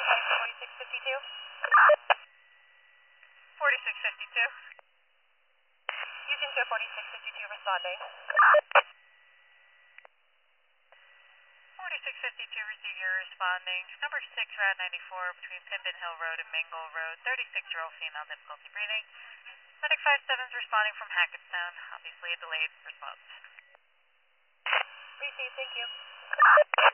4652. 4652. You can show 4652 responding. 4652 receiver responding. Number 6, Route 94 between Pimpin Hill Road and Mangle Road. 36-year-old female, difficulty breathing. Medic 57 is responding from Hackettstown. Obviously a delayed response. Received, thank you.